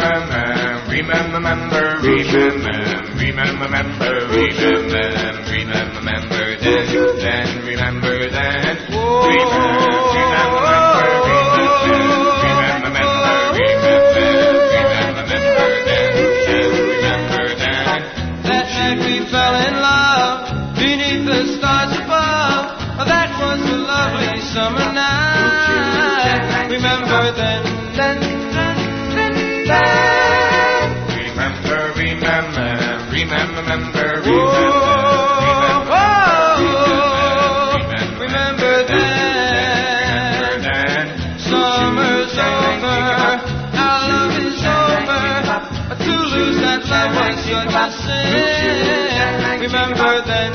Summer night. Remember then. Remember then. Summer's over. Our love is over. To lose that love was such a sin. Remember then.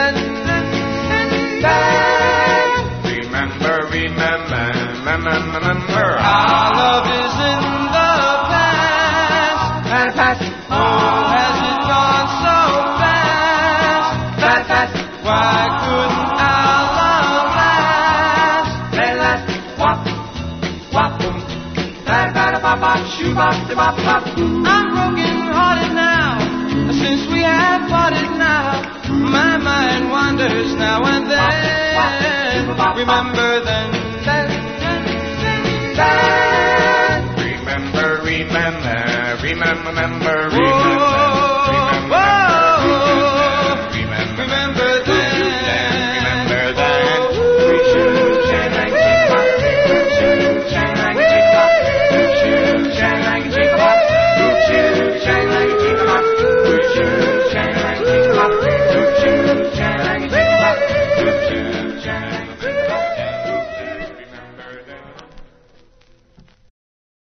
Remember, our love is in the past. Oh, has it gone so fast? Why couldn't our love last? I'm broken hearted now, since we have parted now. My mind wanders now and then. Remember then. Remember.